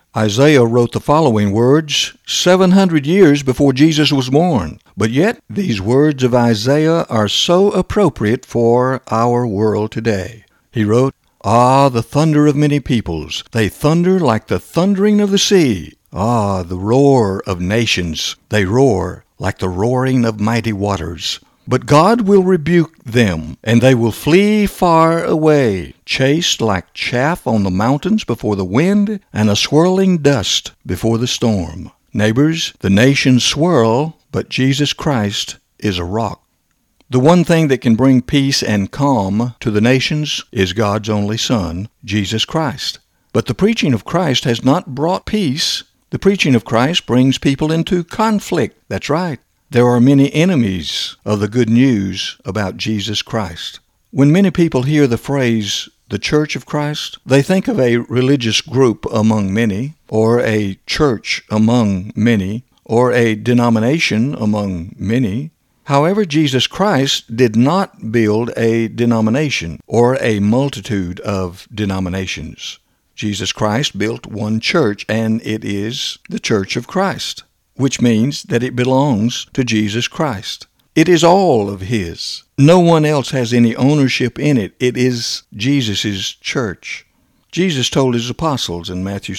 Isaiah wrote the following words 700 years before Jesus was born. But yet, these words of Isaiah are so appropriate for our world today. He wrote, "Ah, the thunder of many peoples, they thunder like the thundering of the sea. Ah, the roar of nations, they roar like the roaring of mighty waters. But God will rebuke them, and they will flee far away, chased like chaff on the mountains before the wind, and a swirling dust before the storm." Neighbors, the nations swirl, but Jesus Christ is a rock. The one thing that can bring peace and calm to the nations is God's only Son, Jesus Christ. But the preaching of Christ has not brought peace. The preaching of Christ brings people into conflict. That's right. There are many enemies of the good news about Jesus Christ. When many people hear the phrase, the Church of Christ, they think of a religious group among many, or a church among many, or a denomination among many. However, Jesus Christ did not build a denomination or a multitude of denominations. Jesus Christ built one church, and it is the Church of Christ, which means that it belongs to Jesus Christ. It is all of His. No one else has any ownership in it. It is Jesus' church. Jesus told His apostles in Matthew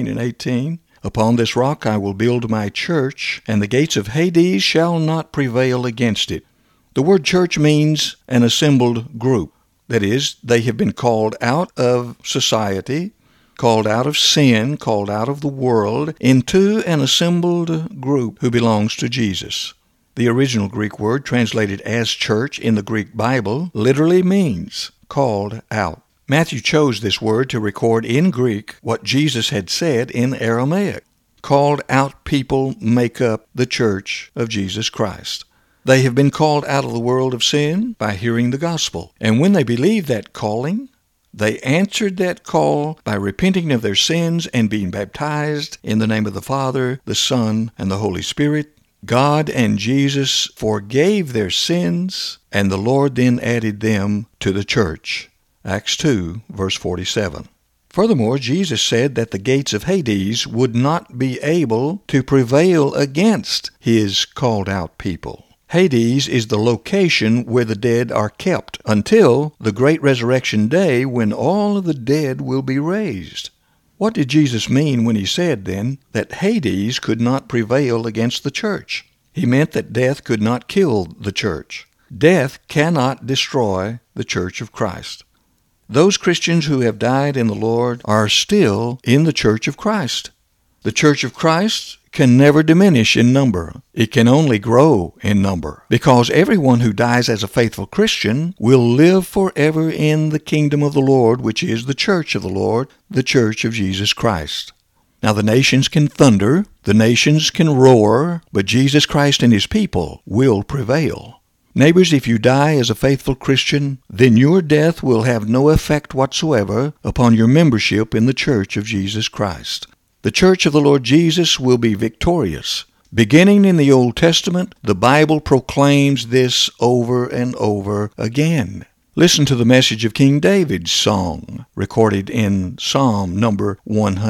16:18, "Upon this rock I will build my church, and the gates of Hades shall not prevail against it." The word church means an assembled group. That is, they have been called out of society, called out of sin, called out of the world, into an assembled group who belongs to Jesus. The original Greek word translated as church in the Greek Bible literally means called out. Matthew chose this word to record in Greek what Jesus had said in Aramaic. Called out people make up the church of Jesus Christ. They have been called out of the world of sin by hearing the gospel. And when they believed that calling, they answered that call by repenting of their sins and being baptized in the name of the Father, the Son, and the Holy Spirit. God and Jesus forgave their sins, and the Lord then added them to the church. Acts 2, verse 47. Furthermore, Jesus said that the gates of Hades would not be able to prevail against His called-out people. Hades is the location where the dead are kept until the great resurrection day when all of the dead will be raised. What did Jesus mean when He said, then, that Hades could not prevail against the church? He meant that death could not kill the church. Death cannot destroy the church of Christ. Those Christians who have died in the Lord are still in the church of Christ. The church of Christ can never diminish in number. It can only grow in number, because everyone who dies as a faithful Christian will live forever in the kingdom of the Lord, which is the church of the Lord, the church of Jesus Christ. Now the nations can thunder, the nations can roar, but Jesus Christ and His people will prevail. Neighbors, if you die as a faithful Christian, then your death will have no effect whatsoever upon your membership in the church of Jesus Christ. The church of the Lord Jesus will be victorious. Beginning in the Old Testament, the Bible proclaims this over and over again. Listen to the message of King David's song, recorded in Psalm number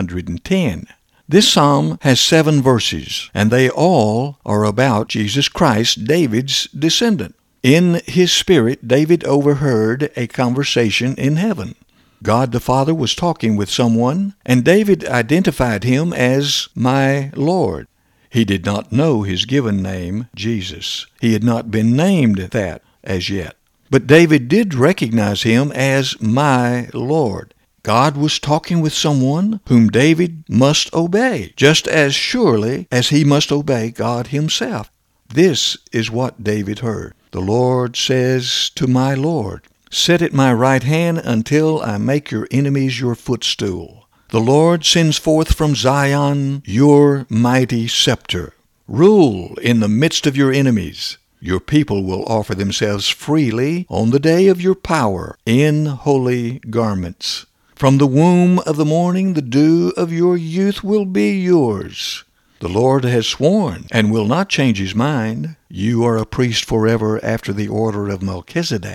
110. This psalm has 7 verses, and they all are about Jesus Christ, David's descendant. In his spirit, David overheard a conversation in heaven. God the Father was talking with someone, and David identified Him as my Lord. He did not know His given name, Jesus. He had not been named that as yet. But David did recognize Him as my Lord. God was talking with someone whom David must obey, just as surely as he must obey God Himself. This is what David heard. The Lord says to my Lord, "Sit at my right hand until I make your enemies your footstool." The Lord sends forth from Zion your mighty scepter. Rule in the midst of your enemies. Your people will offer themselves freely on the day of your power in holy garments. From the womb of the morning the dew of your youth will be yours. The Lord has sworn and will not change His mind. You are a priest forever after the order of Melchizedek.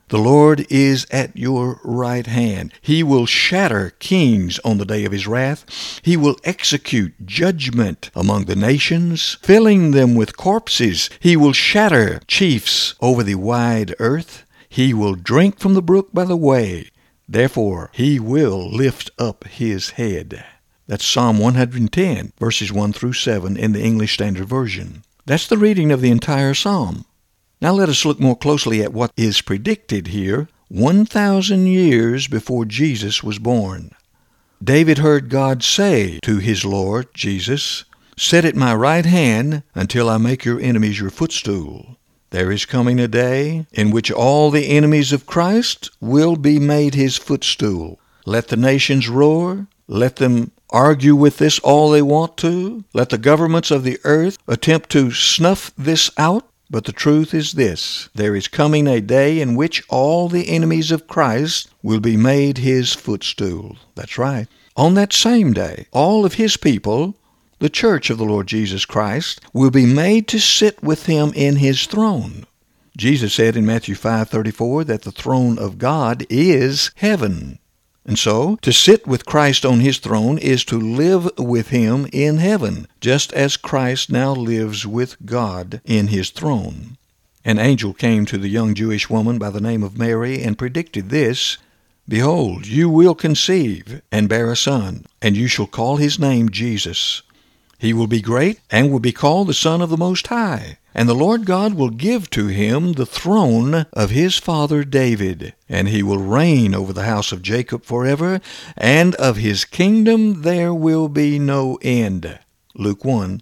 The Lord is at your right hand. He will shatter kings on the day of his wrath. He will execute judgment among the nations, filling them with corpses. He will shatter chiefs over the wide earth. He will drink from the brook by the way. Therefore, he will lift up his head. That's Psalm 110, verses 1 through 7 in the English Standard Version. That's the reading of the entire psalm. Now let us look more closely at what is predicted here 1,000 years before Jesus was born. David heard God say to his Lord, Jesus, "Sit at my right hand until I make your enemies your footstool." There is coming a day in which all the enemies of Christ will be made his footstool. Let the nations roar. Let them argue with this all they want to. Let the governments of the earth attempt to snuff this out. But the truth is this: there is coming a day in which all the enemies of Christ will be made his footstool. That's right. On that same day, all of his people, the church of the Lord Jesus Christ, will be made to sit with him in his throne. Jesus said in Matthew 5:34 that the throne of God is heaven. And so, to sit with Christ on his throne is to live with him in heaven, just as Christ now lives with God in his throne. An angel came to the young Jewish woman by the name of Mary and predicted this: "Behold, you will conceive and bear a son, and you shall call his name Jesus. He will be great and will be called the Son of the Most High. And the Lord God will give to him the throne of his father David, and he will reign over the house of Jacob forever, and of his kingdom there will be no end." Luke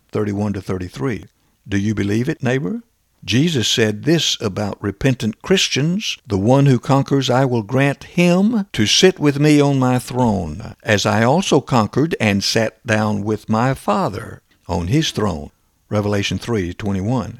1:31-33. Do you believe it, neighbor? Jesus said this about repentant Christians: "The one who conquers I will grant him to sit with me on my throne, as I also conquered and sat down with my Father on his throne." Revelation 3:21.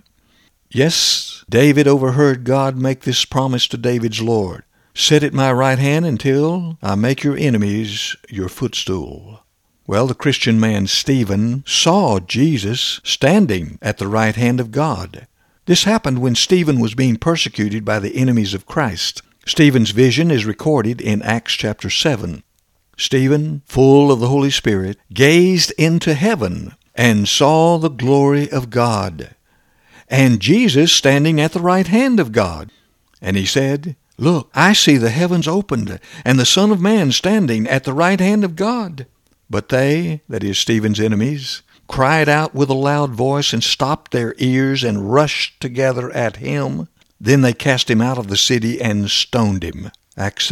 Yes, David overheard God make this promise to David's Lord: "Sit at my right hand until I make your enemies your footstool." Well, the Christian man Stephen saw Jesus standing at the right hand of God. This happened when Stephen was being persecuted by the enemies of Christ. Stephen's vision is recorded in Acts chapter 7. Stephen, full of the Holy Spirit, gazed into heaven and saw the glory of God, and Jesus standing at the right hand of God. And he said, "Look, I see the heavens opened, and the Son of Man standing at the right hand of God." But they, that is Stephen's enemies, cried out with a loud voice and stopped their ears and rushed together at him. Then they cast him out of the city and stoned him. Acts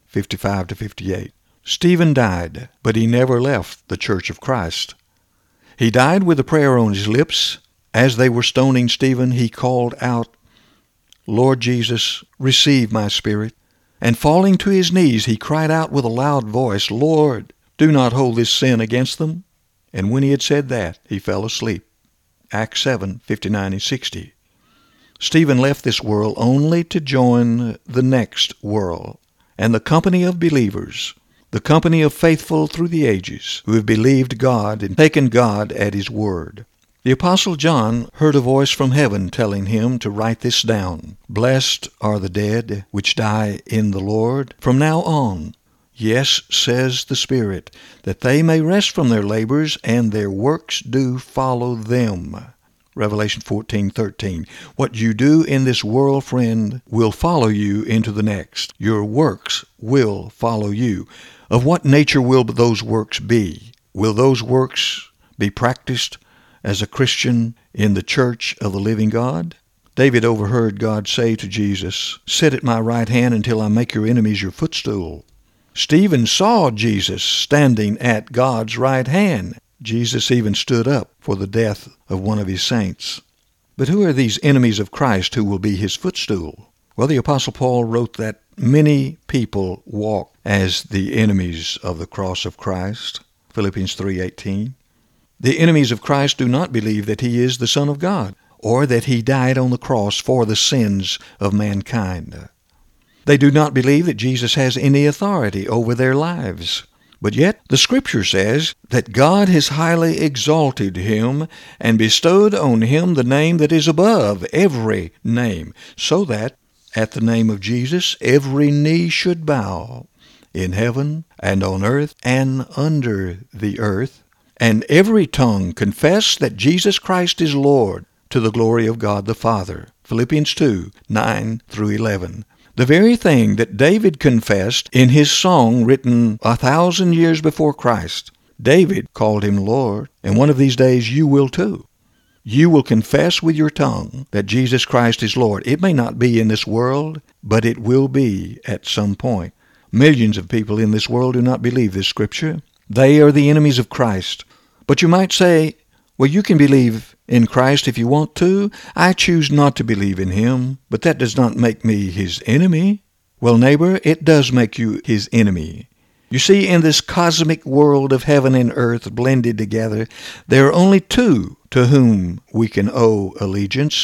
7:55-58. Stephen died, but he never left the church of Christ. He died with a prayer on his lips. As they were stoning Stephen, he called out, "Lord Jesus, receive my spirit." And falling to his knees, he cried out with a loud voice, "Lord, do not hold this sin against them." And when he had said that, he fell asleep. Acts 7:59-60. Stephen left this world only to join the next world, and the company of believers, the company of faithful through the ages, who have believed God and taken God at his word. The Apostle John heard a voice from heaven telling him to write this down: "Blessed are the dead which die in the Lord from now on. Yes, says the Spirit, that they may rest from their labors, and their works do follow them." Revelation 14:13. What you do in this world, friend, will follow you into the next. Your works will follow you. Of what nature will those works be? Will those works be practiced as a Christian in the church of the living God? David overheard God say to Jesus, "Sit at my right hand until I make your enemies your footstool." Stephen saw Jesus standing at God's right hand. Jesus even stood up for the death of one of his saints. But who are these enemies of Christ who will be his footstool? Well, the Apostle Paul wrote that many people walk as the enemies of the cross of Christ. Philippians 3:18. The enemies of Christ do not believe that he is the Son of God, or that he died on the cross for the sins of mankind. They do not believe that Jesus has any authority over their lives. But yet the Scripture says that God has highly exalted him and bestowed on him the name that is above every name, so that at the name of Jesus, every knee should bow in heaven and on earth and under the earth, and every tongue confess that Jesus Christ is Lord, to the glory of God the Father. Philippians 2, 9 through 11. The very thing that David confessed in his song written 1,000 years before Christ. David called him Lord, and one of these days you will too. You will confess with your tongue that Jesus Christ is Lord. It may not be in this world, but it will be at some point. Millions of people in this world do not believe this scripture. They are the enemies of Christ. But you might say, well, you can believe in Christ if you want to. I choose not to believe in him, but that does not make me his enemy. Well, neighbor, it does make you his enemy. You see, in this cosmic world of heaven and earth blended together, there are only two to whom we can owe allegiance,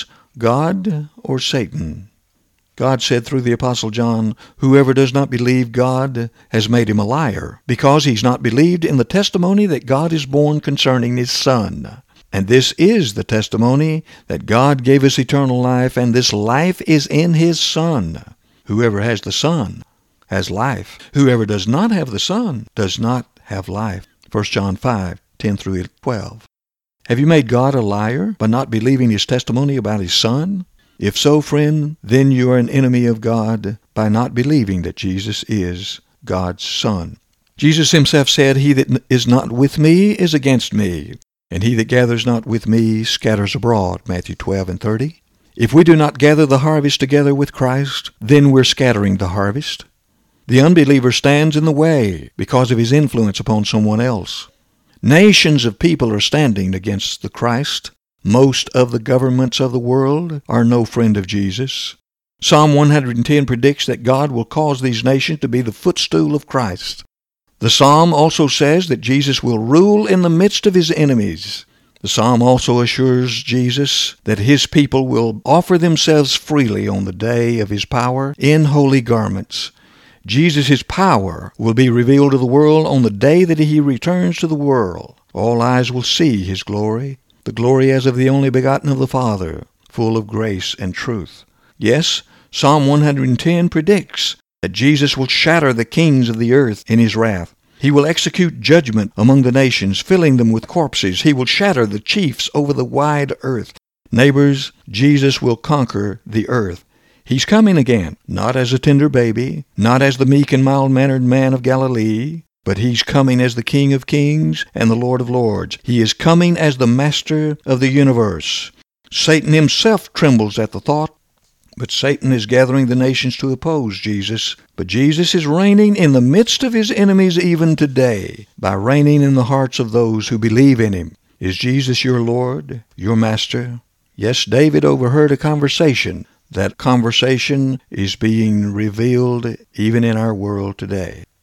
God or Satan. God said through the Apostle John, whoever does not believe God has made him a liar, because he's not believed in the testimony that God is borne concerning his Son. And this is the testimony that God gave us eternal life, and this life is in his Son. Whoever has the Son has life. Whoever does not have the Son does not have life. 1 John 5, 10 through 12. Have you made God a liar by not believing his testimony about his Son? If so, friend, then you are an enemy of God by not believing that Jesus is God's Son. Jesus himself said, he that is not with me is against me, and he that gathers not with me scatters abroad. Matthew 12 and 30. If we do not gather the harvest together with Christ, then we're scattering the harvest. The unbeliever stands in the way because of his influence upon someone else. Nations of people are standing against the Christ. Most of the governments of the world are no friend of Jesus. Psalm 110 predicts that God will cause these nations to be the footstool of Christ. The psalm also says that Jesus will rule in the midst of his enemies. The psalm also assures Jesus that his people will offer themselves freely on the day of his power in holy garments. Jesus' power will be revealed to the world on the day that he returns to the world. All eyes will see his glory, the glory as of the only begotten of the Father, full of grace and truth. Yes, Psalm 110 predicts that Jesus will shatter the kings of the earth in his wrath. He will execute judgment among the nations, filling them with corpses. He will shatter the chiefs over the wide earth. Neighbors, Jesus will conquer the earth. He's coming again, not as a tender baby, not as the meek and mild-mannered man of Galilee, but he's coming as the King of kings and the Lord of lords. He is coming as the Master of the universe. Satan himself trembles at the thought, but Satan is gathering the nations to oppose Jesus. But Jesus is reigning in the midst of his enemies even today, by reigning in the hearts of those who believe in him. Is Jesus your Lord, your Master? Yes, David overheard a conversation. That conversation is being revealed even in our world today.